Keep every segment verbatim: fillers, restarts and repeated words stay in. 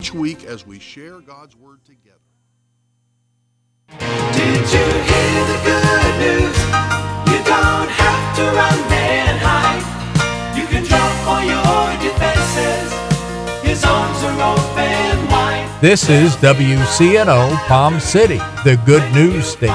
Each week as we share God's Word together. Did you hear the good news? You don't have to run and hide. You can drop for your defenses. His arms are open wide. This is W C N O Palm City, the good news station.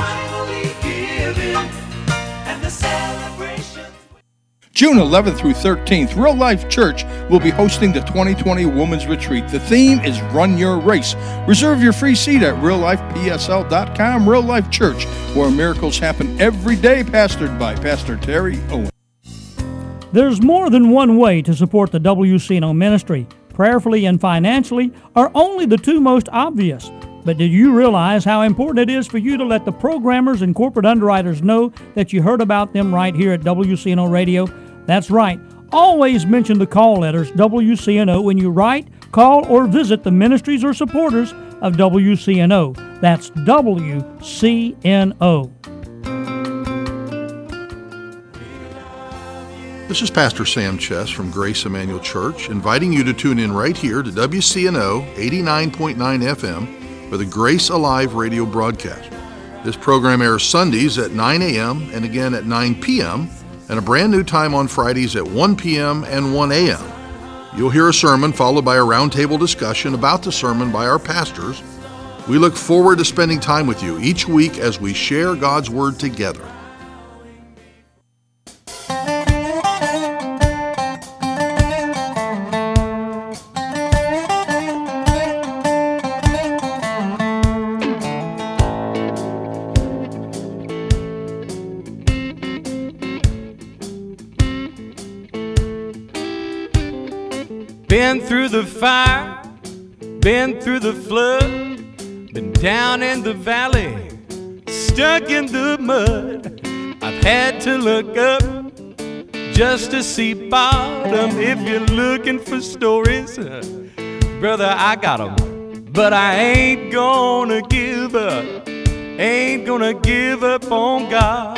June eleventh through thirteenth, Real Life Church will be hosting the twenty twenty Women's Retreat. The theme is Run Your Race. Reserve your free seat at real life p s l dot com. Real Life Church, where miracles happen every day, pastored by Pastor Terry Owen. There's more than one way to support the W C N O ministry. Prayerfully and financially are only the two most obvious. But did you realize how important it is for you to let the programmers and corporate underwriters know that you heard about them right here at W C N O Radio? That's right. Always mention the call letters W C N O when you write, call, or visit the ministries or supporters of W C N O. That's W C N O. This is Pastor Sam Chess from Grace Emmanuel Church, inviting you to tune in right here to W C N O eighty-nine point nine F M for the Grace Alive radio broadcast. This program airs Sundays at nine a.m. and again at nine p.m., and a brand new time on Fridays at one p.m. and one a.m. You'll hear a sermon followed by a roundtable discussion about the sermon by our pastors. We look forward to spending time with you each week as we share God's Word together. Been through the fire, been through the flood, been down in the valley, stuck in the mud. I've had to look up just to see bottom. If you're looking for stories, uh, brother, I got 'em. But I ain't gonna give up, ain't gonna give up on God.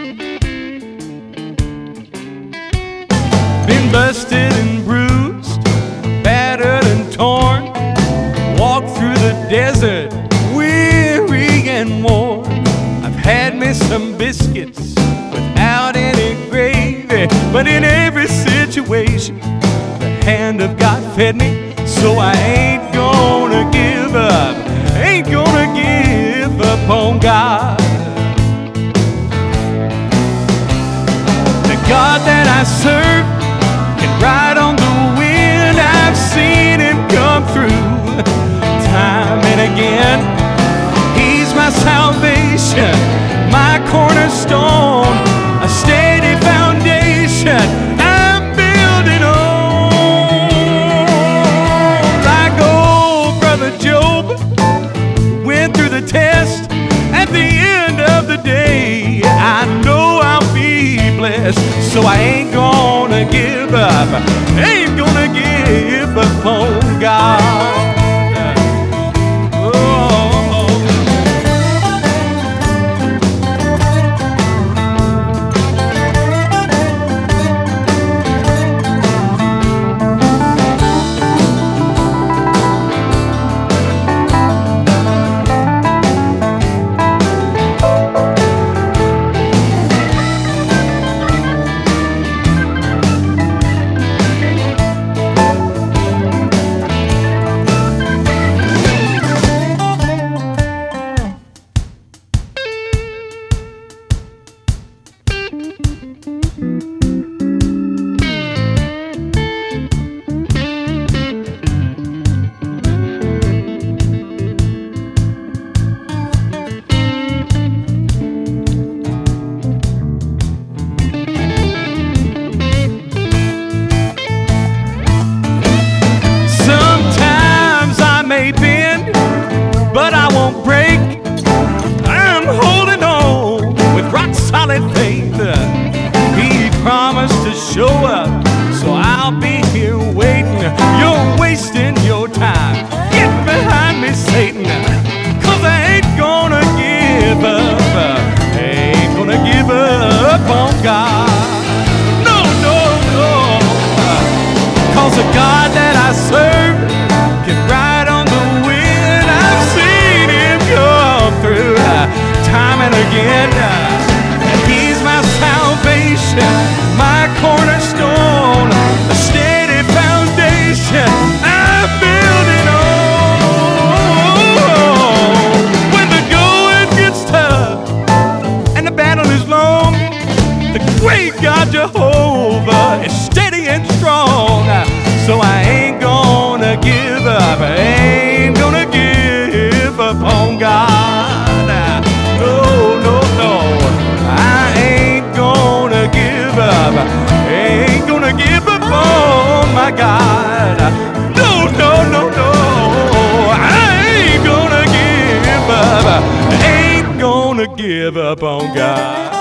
Been busted and bruised, battered and torn, walked through the desert, weary and worn. I've had me some biscuits without any gravy, but in every situation, the hand of God fed me, so I ain't gonna give up, ain't gonna give up on God. The God that I serve can ride on the wind. I've seen him come through time and again. He's my salvation, my cornerstone, a steady foundation I'm building on. Like old brother Job went through the test. At the end of the day, I know I'll be blessed, so I ain't gonna give up, ain't gonna give up on God. give up on God.